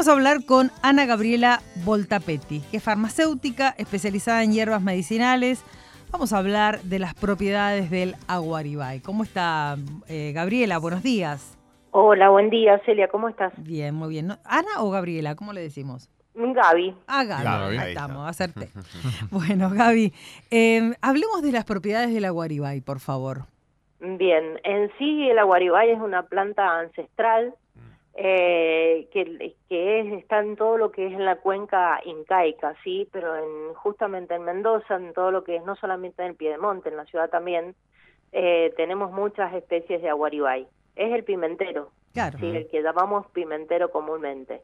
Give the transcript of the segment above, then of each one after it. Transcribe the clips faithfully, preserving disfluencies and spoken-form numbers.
Vamos a hablar con Ana Gabriela Voltapetti, que es farmacéutica especializada en hierbas medicinales. Vamos a hablar de las propiedades del aguaribay. ¿Cómo está, eh, Gabriela? Buenos días. Hola, buen día, Celia, ¿cómo estás? Bien, muy bien. ¿No? ¿Ana o Gabriela? ¿Cómo le decimos? Gaby. Ah, Gaby, Gaby. ahí estamos, acerté. Bueno, Gaby, eh, hablemos de las propiedades del aguaribay, por favor. Bien, en sí el aguaribay es una planta ancestral eh, que, que es, está en todo lo que es en la cuenca incaica, sí, pero en, justamente en Mendoza, en todo lo que es, no solamente en el Piedemonte, en la ciudad también, eh, tenemos muchas especies de aguaribay. Es el pimentero, Claro. sí, el que llamamos pimentero comúnmente.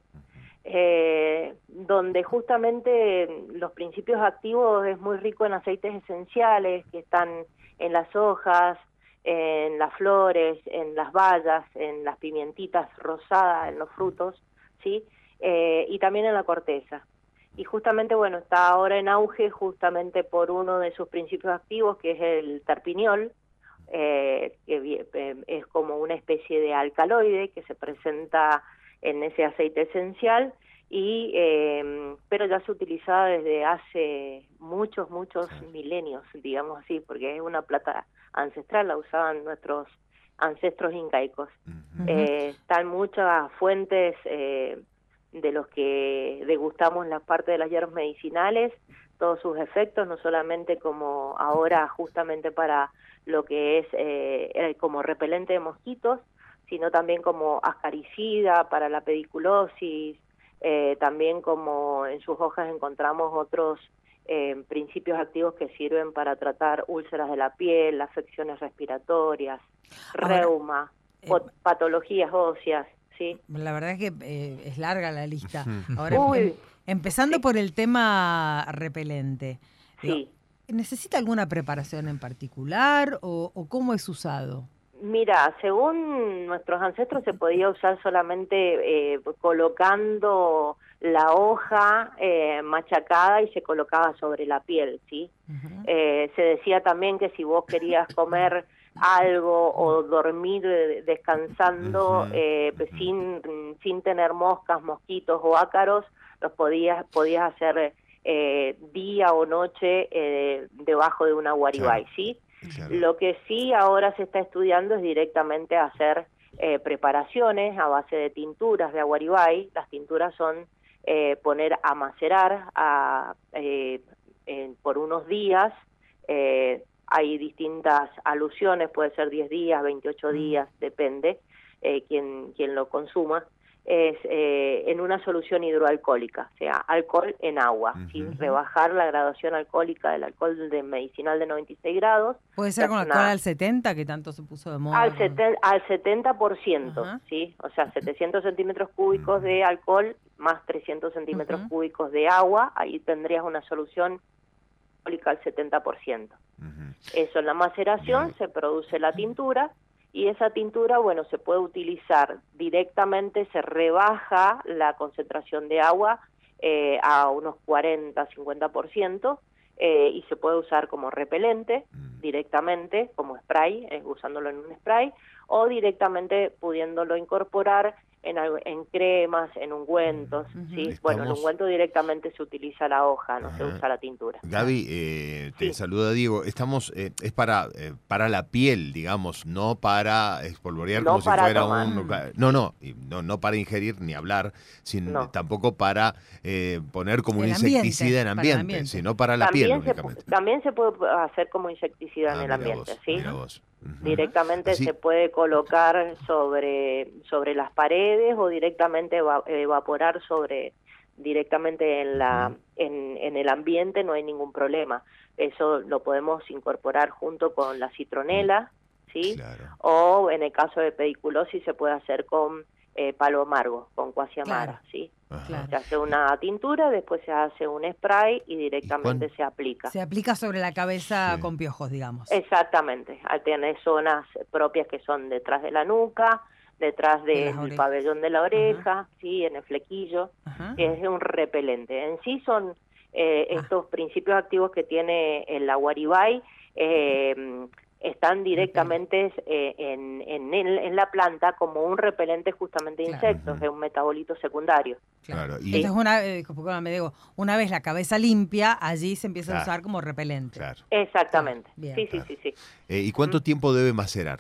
Eh, donde justamente los principios activos es muy rico en aceites esenciales que están en las hojas, en las flores, en las bayas, en las pimientitas rosadas, en los frutos, ¿sí? Eh, y también en la corteza. Y justamente, bueno, está ahora en auge justamente por uno de sus principios activos, que es el terpineol, eh, que eh, es como una especie de alcaloide que se presenta en ese aceite esencial, y eh, pero ya se utiliza desde hace muchos, muchos milenios, digamos así, porque es una planta ancestral, la usaban nuestros ancestros incaicos. Uh-huh. eh, están muchas fuentes eh, de los que degustamos la parte de las hierbas medicinales, todos sus efectos, no solamente como ahora justamente para lo que es eh, como repelente de mosquitos, sino también como ascaricida para la pediculosis, eh, también como en sus hojas encontramos otros eh, principios activos que sirven para tratar úlceras de la piel, afecciones respiratorias, Ahora, reuma, eh, patologías óseas, ¿sí? La verdad es que eh, es larga la lista. Ahora, em, empezando sí. por el tema repelente. Sí. Digo, ¿necesita alguna preparación en particular o, o cómo es usado? Mira, según nuestros ancestros se podía usar solamente eh, colocando la hoja eh, machacada y se colocaba sobre la piel, ¿sí? Uh-huh. Eh, se decía también que si vos querías comer algo o dormir descansando uh-huh. eh, pues, uh-huh. sin sin tener moscas, mosquitos o ácaros, los podías podías hacer eh, día o noche eh, debajo de un aguaribay, claro. ¿Sí? Claro. Lo que sí ahora se está estudiando es directamente hacer eh, preparaciones a base de tinturas de aguaribay. Las tinturas son eh, poner a macerar a, eh, eh, por unos días. Eh, hay distintas alusiones, puede ser diez días, veintiocho días, depende eh, quién, quién lo consuma. Es eh, en una solución hidroalcohólica, o sea, alcohol en agua, uh-huh. sin rebajar la graduación alcohólica del alcohol de medicinal de noventa y seis grados. ¿Puede ser con alcohol una... al setenta, que tanto se puso de moda? Al, seten... al setenta por ciento, uh-huh. ¿sí? O sea, setecientos centímetros cúbicos de alcohol más trescientos centímetros uh-huh. cúbicos de agua, ahí tendrías una solución alcohólica al setenta por ciento. Uh-huh. Eso, en la maceración uh-huh. se produce la tintura, y esa tintura, bueno, se puede utilizar directamente, se rebaja la concentración de agua eh, a unos cuarenta, cincuenta por ciento eh, y se puede usar como repelente directamente, como spray, eh, usándolo en un spray, o directamente pudiéndolo incorporar en, en cremas, en ungüentos, uh-huh. ¿sí? Estamos... Bueno, el ungüento directamente se utiliza la hoja, no uh-huh. se usa la tintura. Gaby, eh, te sí. saluda Diego. Estamos, eh, es para eh, para la piel, digamos, no para espolvorear no como para si fuera tomar. un... No, no, no, no para ingerir ni hablar, sin, no. tampoco para eh, poner como el un ambiente, insecticida en ambiente, ambiente, sino para la también piel, se, También se puede hacer como insecticida ah, en el ambiente, vos, ¿sí? Vos. Uh-huh. Directamente Así... se puede colocar sobre sobre las paredes o directamente eva- evaporar sobre directamente en la uh-huh. en, en el ambiente, no hay ningún problema. Eso lo podemos incorporar junto con la citronela, ¿sí? Claro. O en el caso de pediculosis se puede hacer con eh, palo amargo, con cuasiamara, claro. ¿sí? Claro. Se hace una tintura, después se hace un spray y directamente ¿Y se aplica. Se aplica sobre la cabeza sí. con piojos, digamos. Exactamente, al tener zonas propias que son detrás de la nuca, detrás del de pabellón de la oreja, uh-huh. sí, en el flequillo, uh-huh. es un repelente. En sí son eh, estos ah. principios activos que tiene el aguaribay, eh, están directamente eh, en, en, en la planta como un repelente justamente de Claro. insectos, de un metabolito secundario. Claro. Claro, y- Entonces, una, eh, como me digo, una vez la cabeza limpia, allí se empieza Claro. a usar como repelente. Claro. Exactamente. Bien. Sí, sí, Claro. sí, sí. Eh, ¿Y cuánto tiempo debe macerar?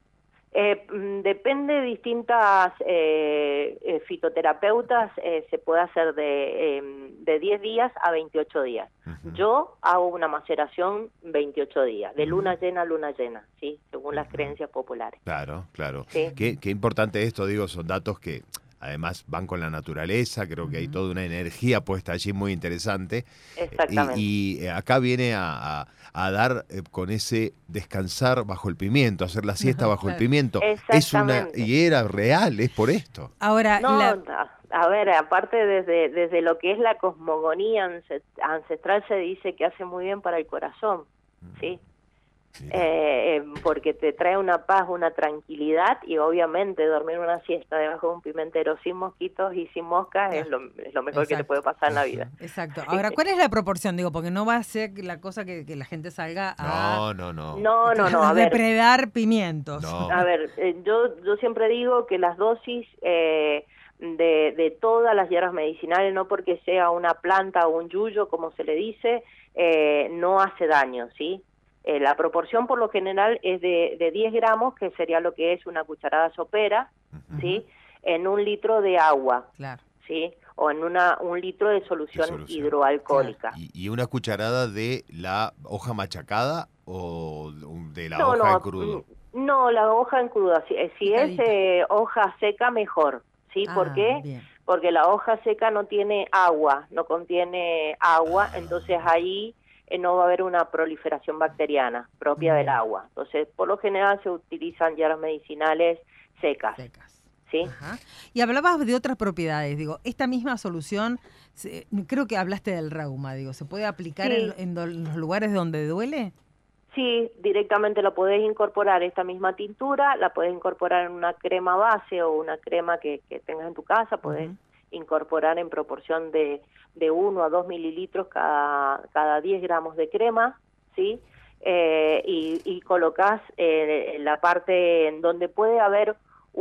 Eh, mm, depende de distintas eh, eh, fitoterapeutas, eh, se puede hacer de, eh, de diez días a veintiocho días. Ujú. Yo hago una maceración veintiocho días, de Ujú. luna llena a luna llena, ¿sí? Según las Ujú. creencias populares. Claro, claro. Sí. Qué, qué importante esto, digo, son datos que además van con la naturaleza, creo que hay Ujú. toda una energía puesta allí muy interesante. Exactamente. Y, y, eh, acá viene a, a- a dar eh, con ese descansar bajo el pimiento, hacer la siesta bajo el Claro. pimiento. Es una, Exactamente. y era real, es por esto. Ahora, No, la- a, a ver, aparte desde, desde lo que es la cosmogonía ance- ancestral se dice que hace muy bien para el corazón, ¿sí? Mirá. Eh, eh, porque te trae una paz, una tranquilidad y obviamente dormir una siesta debajo de un pimentero sin mosquitos y sin moscas es lo, es lo mejor que te Exacto. puede pasar en la vida. exacto. Ahora, ¿cuál es la proporción? Digo, porque no va a ser la cosa que, que la gente salga a, No, no, no. No, no, no, a a ver, depredar pimientos. No. a ver, eh, yo, yo siempre digo que las dosis eh, de, de todas las hierbas medicinales, no porque sea una planta o un yuyo, como se le dice, eh, no hace daño, ¿sí? Eh, la proporción por lo general es de, de diez gramos, que sería lo que es una cucharada sopera, Ujú. ¿sí? En un litro de agua, Claro. ¿sí? O en una un litro de solución, De solución. hidroalcohólica. ¿Y, y una cucharada de la hoja machacada o de la no, hoja no, en crudo? mm, no, la hoja en crudo. Si, eh, si es Picadita. eh, hoja seca, mejor, ¿sí? Ah, ¿Por qué? bien. Porque la hoja seca no tiene agua, no contiene agua, entonces ahí eh, no va a haber una proliferación bacteriana propia Mm. del agua. Entonces, por lo general se utilizan hierbas medicinales secas, Secas. ¿sí? Ajá. Y hablabas de otras propiedades, digo, esta misma solución, se- creo que hablaste del reuma, digo, ¿se puede aplicar Sí. en, en do- en los lugares donde duele? Sí, directamente lo podés incorporar, esta misma tintura, la podés incorporar en una crema base o una crema que, que tengas en tu casa, podés Ujú. incorporar en proporción de, de uno a dos mililitros cada, cada diez gramos de crema, ¿sí? Eh, y, y colocás eh, en la parte en donde puede haber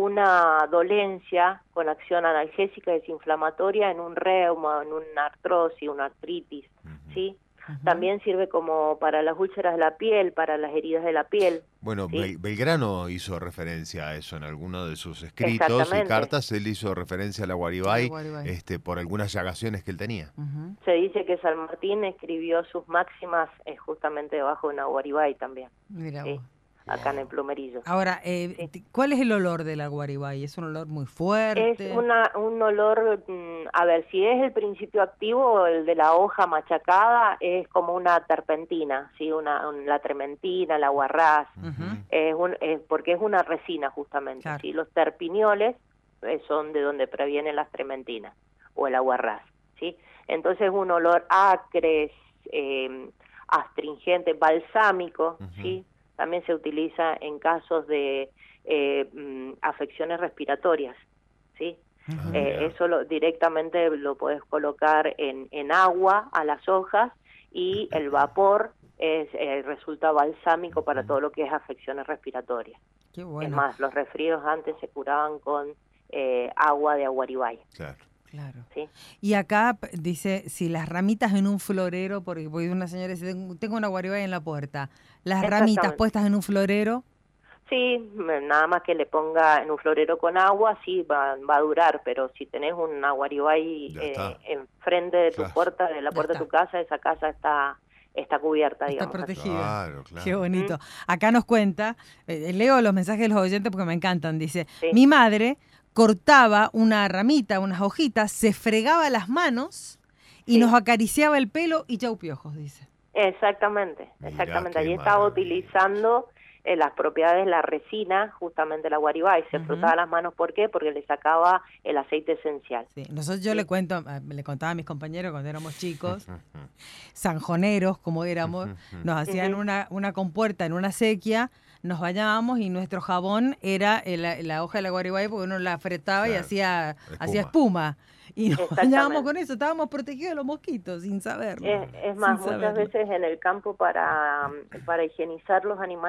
una dolencia con acción analgésica y desinflamatoria en un reuma, en una artrosis, una artritis, Ujú. ¿sí? Ujú. También sirve como para las úlceras de la piel, para las heridas de la piel. Bueno, Sí. Bel- Belgrano hizo referencia a eso en alguno de sus escritos y Exactamente. cartas. Él hizo referencia a la Guaribay, A la Guaribay. este, por algunas llagaciones que él tenía. Ujú. Se dice que San Martín escribió sus máximas eh, justamente debajo de una guaribay también, Mira Sí. vos. acá en el Plumerillo. Ahora, eh, Sí. t- ¿cuál es el olor de la guaribay? ¿Es un olor muy fuerte? Es una, un olor, mm, a ver, si es el principio activo, el de la hoja machacada, es como una terpentina, ¿sí? Una, un- la trementina, la guarrás, Ujú. es un, es porque es una resina justamente, Claro. ¿sí? Los terpinioles eh, son de donde previenen las trementinas o el aguarrás, ¿sí? Entonces un olor acre, eh, astringente, balsámico, Ujú. ¿sí? También se utiliza en casos de eh, mm, afecciones respiratorias, ¿sí? Ujú. Ah, Eh, mira. eso lo, directamente lo puedes colocar en, en agua a las hojas y el vapor es, eh, resulta balsámico para todo lo que es afecciones respiratorias. Qué Es bueno. más, los resfríos antes se curaban con eh, agua de aguaribay, Claro. Claro. ¿sí? Y acá p- dice, si las ramitas en un florero, porque, porque una señora dice, tengo, tengo una guaribay en la puerta, las ramitas Exactamente. puestas en un florero, Sí, m- nada más que le ponga en un florero con agua, sí, va, va a durar, pero si tenés un aguaribay Ya eh, está. enfrente de tu Claro. puerta, de la Ya puerta de está. tu casa, esa casa está está cubierta, está digamos. así. protegida. Claro, claro. Qué bonito. Acá nos cuenta, eh, leo los mensajes de los oyentes porque me encantan, dice, Sí. mi madre cortaba una ramita, unas hojitas, se fregaba las manos y Sí. nos acariciaba el pelo y chau piojos, dice. Exactamente, Mirá exactamente. qué Allí estaba maravilla. utilizando eh, las propiedades de la resina, justamente la guaribay. Se Ujú. frotaba las manos, ¿por qué? Porque le sacaba el aceite esencial. Sí, nosotros yo Sí. le cuento, a- le contaba a mis compañeros cuando éramos chicos, Ujú. sanjoneros como éramos, Ujú. nos hacían Ujú. una, una compuerta en una sequía, nos bañábamos y nuestro jabón era el- la, la hoja de la guaribay porque uno la fretaba y Claro, hacía espuma. hacía espuma. Y nos Exactamente. bañábamos con eso, estábamos protegidos de los mosquitos sin saberlo. Es, es más, sin muchas saberlo. veces en el campo para, para higienizar los animales que tienen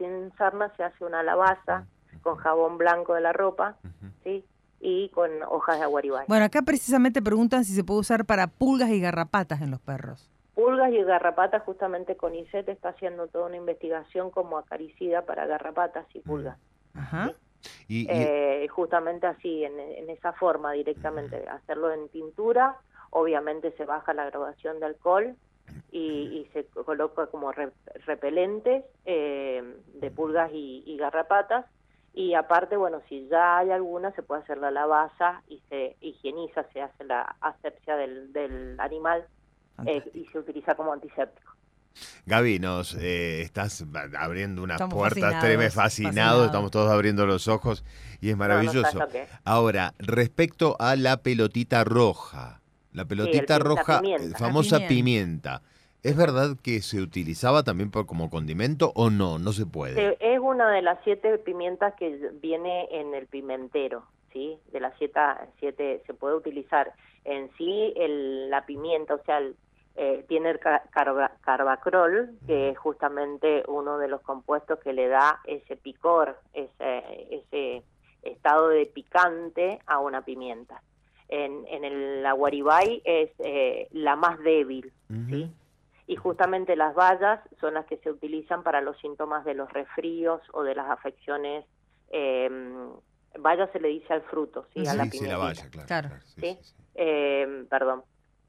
en sarna se hace una lavaza con jabón blanco de la ropa, ¿sí? Y con hojas de aguaribay. Bueno, acá precisamente preguntan si se puede usar para pulgas y garrapatas en los perros. Pulgas y garrapatas, justamente CONICET está haciendo toda una investigación como acaricida para garrapatas y pulgas. Ajá. ¿Sí? Y, y... Eh, justamente así, en, en esa forma directamente, hacerlo en pintura, obviamente se baja la graduación de alcohol y, y se coloca como re, repelente eh, de pulgas y, y garrapatas, y aparte, bueno, si ya hay alguna, se puede hacer la lavaza y se higieniza, se hace la asepsia del, del animal eh, y se utiliza como antiséptico. Gaby, nos eh, estás abriendo unas estamos puertas, fascinados, tremendas, fascinados, fascinados, estamos todos abriendo los ojos y es maravilloso. No, no sabes lo que es. Ahora, respecto a la pelotita roja, la pelotita sí, el, roja, la pimienta. famosa La pimienta. pimienta, ¿es verdad que se utilizaba también por, como condimento o no? No se puede. Es una de las siete pimientas que viene en el pimentero, ¿sí? De las siete, siete se puede utilizar. En sí, el, la pimienta, o sea, el, eh, tiene el carba, carbacrol, que es justamente uno de los compuestos que le da ese picor, ese, ese estado de picante a una pimienta. En, en el aguaribay es eh, la más débil, Uh-huh. ¿sí? Y justamente las bayas son las que se utilizan para los síntomas de los resfríos o de las afecciones. Eh, baya se le dice al fruto, ¿sí? A la Sí, sí, la pimentita. valla, claro. Claro. claro, sí, ¿Sí? sí, sí. Eh, perdón.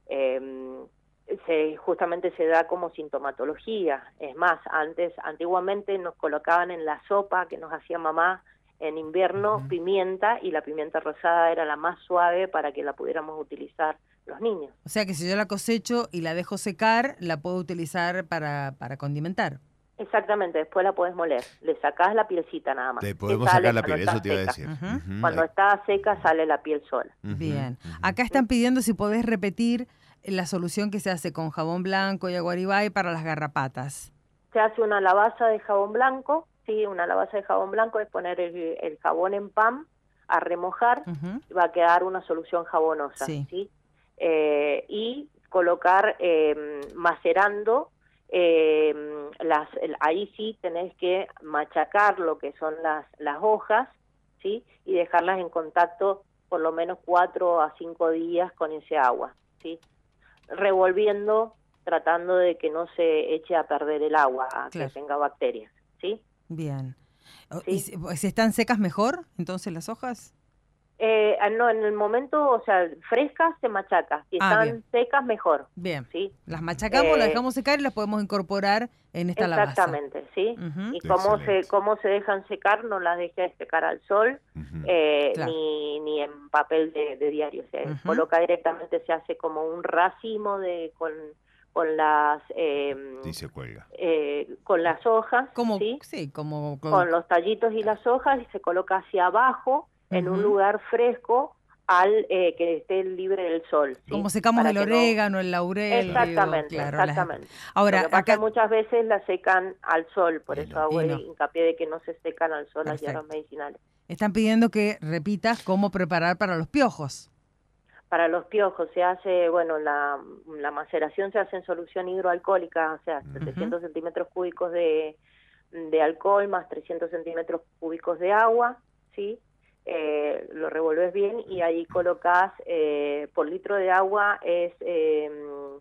Eh, se, justamente se da como sintomatología. Es más, antes, antiguamente nos colocaban en la sopa que nos hacía mamá en invierno Ujú. pimienta, y la pimienta rosada era la más suave para que la pudiéramos utilizar los niños. O sea que si yo la cosecho y la dejo secar, la puedo utilizar para, para condimentar. Exactamente, después la podés moler. Le sacás la pielcita nada más. Le que podemos sale sacar la cuando piel, está eso te iba a seca. decir. Ujú. Ujú. Cuando está seca sale la piel sola. Ujú, Bien. ujú. Acá están pidiendo si podés repetir la solución que se hace con jabón blanco y aguaribay para las garrapatas. Se hace una lavaza de jabón blanco, sí, una lavaza de jabón blanco es poner el, el jabón en pan a remojar, Ujú. y va a quedar una solución jabonosa, Sí. ¿sí? Eh, y colocar eh, macerando, eh, las, el, ahí sí tenés que machacar lo que son las, las hojas, ¿sí? Y dejarlas en contacto por lo menos cuatro a cinco días con ese agua, ¿sí? Revolviendo, tratando de que no se eche a perder el agua, a Claro. que tenga bacterias, ¿sí? Bien. O- Sí. ¿Y si, si están secas mejor, entonces las hojas? Eh, no, en el momento, o sea, frescas se machaca, si Ah, están bien. secas mejor, Bien. ¿sí? Las machacamos, las Eh, dejamos secar y las podemos incorporar en esta lavaza. Exactamente, ¿sí? Ujú. Y cómo Excelente. se cómo se dejan secar, no las dejes secar al sol, Ujú. eh, Claro. ni, ni en papel de, de diario, se Ujú. coloca directamente, se hace como un racimo de con, con las eh, Y se cuelga. eh, con las hojas, Como, ¿sí? sí, como... Con los tallitos y las hojas, y se coloca hacia abajo en un Ujú. lugar fresco al eh, que esté libre del sol, ¿sí? Como secamos Para el que no- orégano, el laurel. Exactamente, digo, claro, las- exactamente. Ahora, Lo que pasa acá... es que muchas veces las secan al sol, por Y eso no. hago Y no. hincapié de que no se secan al sol las Perfecto. hierbas medicinales. Están pidiendo que repitas cómo preparar para los piojos. Para los piojos se hace, bueno, la, la maceración se hace en solución hidroalcohólica, o sea, setecientos centímetros cúbicos de, de alcohol más trescientos centímetros cúbicos de agua, ¿sí? Eh, lo revolves bien y ahí colocas, eh, por litro de agua es, eh,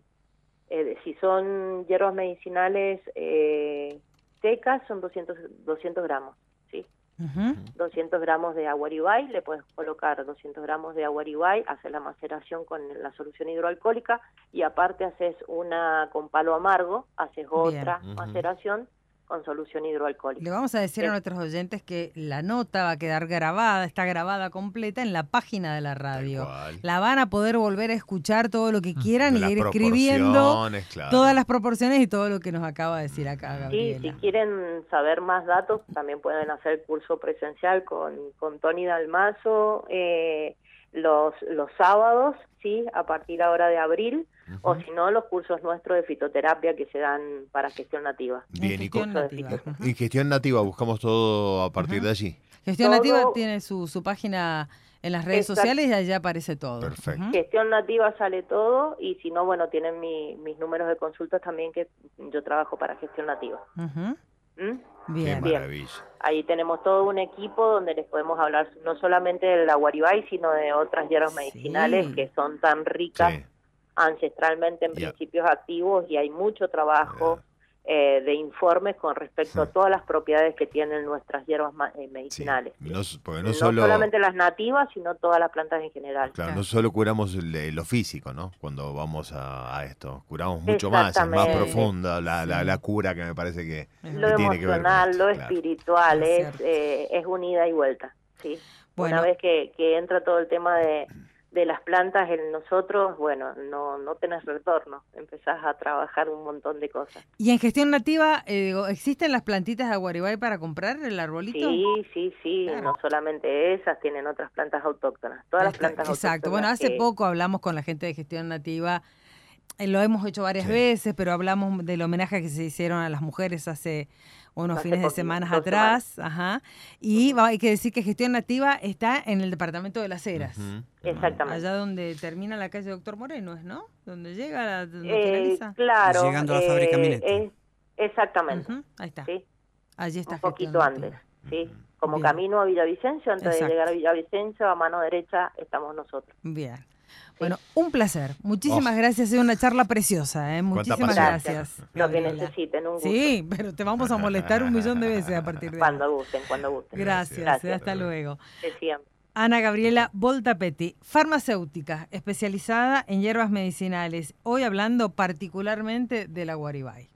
eh, si son hierbas medicinales eh, secas, son doscientos, doscientos gramos, ¿sí? Ujú. doscientos gramos de aguaribay, le puedes colocar doscientos gramos de aguaribay, haces la maceración con la solución hidroalcohólica y aparte haces una con palo amargo, haces otra Bien. maceración con solución hidroalcohólica. Le vamos a decir a Bien. nuestros oyentes que la nota va a quedar grabada, está grabada completa en la página de la radio. cual. La van a poder volver a escuchar todo lo que quieran De y las ir escribiendo proporciones, claro. todas las proporciones y todo lo que nos acaba de decir acá Sí, Gabriela. si quieren saber más datos, también pueden hacer el curso presencial con, con Tony Dalmazo eh, los, los sábados, sí, a partir ahora de abril, o si no, los cursos nuestros de fitoterapia que se dan para gestión nativa. Bien, En y, gestión con- nativa. Ujú. Ujú. y gestión nativa, buscamos todo a partir Ujú. de allí. Gestión Todo- Nativa tiene su, su página en las redes Exacto. sociales y allá aparece todo. Perfecto. Ujú. Gestión nativa sale todo, y si no, bueno, tienen mi, mis números de consultas también, que yo trabajo para gestión nativa. Ujú. ¿Mm? Bien. Qué maravilla. Ahí tenemos todo un equipo donde les podemos hablar no solamente del aguaribay, sino de otras hierbas Sí. medicinales que son tan ricas Sí. ancestralmente en Ya. principios activos, y hay mucho trabajo eh, de informes con respecto a todas las propiedades que tienen nuestras hierbas ma- eh, Sí. medicinales. ¿sí? No, porque no, No solo, solamente las nativas, sino todas las plantas en general. claro, Claro. no solo curamos el- lo físico, ¿no? Cuando vamos a, a esto, curamos mucho más, es más Exactamente. profunda la, la, Sí. la cura que me parece que, Es Lo que verdad. tiene que ver con emocional, esto, lo claro. espiritual, Es es, cierto. eh, es un ida y vuelta. ¿sí? Bueno. Una vez que, que entra todo el tema de, de las plantas en nosotros, bueno, no, no tenés retorno, empezás a trabajar un montón de cosas. ¿Y en gestión nativa eh, digo, existen las plantitas de aguaribay para comprar el arbolito? Sí, sí, sí, Claro. no solamente esas, tienen otras plantas autóctonas, todas las Está- plantas exacto. autóctonas. Bueno, hace que- poco hablamos con la gente de gestión nativa. Eh, Lo hemos hecho varias Sí. veces, pero hablamos del homenaje que se hicieron a las mujeres hace unos Hace fines de poquito, semanas dos atrás. Ajá. Y va- hay que decir que gestión nativa está en el departamento de Las Heras. Ujú. Exactamente. Allá donde termina la calle Doctor Moreno, ¿es, no? Donde llega, la- donde Eh, finaliza. claro. Llegando a la fábrica Minetti. es- exactamente, Ujú, ahí está. sí, Allí está un gestión poquito nativa. antes, sí. Como Bien. camino a Villavicencio, antes Exacto. de llegar a Villavicencio, a mano derecha estamos nosotros. Bien. Bueno, un placer. Muchísimas Oh. gracias. Ha sido una charla preciosa. ¿eh? Cuánta Muchísimas pasión. gracias. Lo que Gabriela. necesiten, un gusto. Sí, pero te vamos a molestar un millón de veces a partir de Cuando ahora. gusten, cuando gusten. Gracias, Gracias. hasta luego. Decían. Ana Gabriela Voltapetti, farmacéutica, especializada en hierbas medicinales. Hoy hablando particularmente del aguaribay.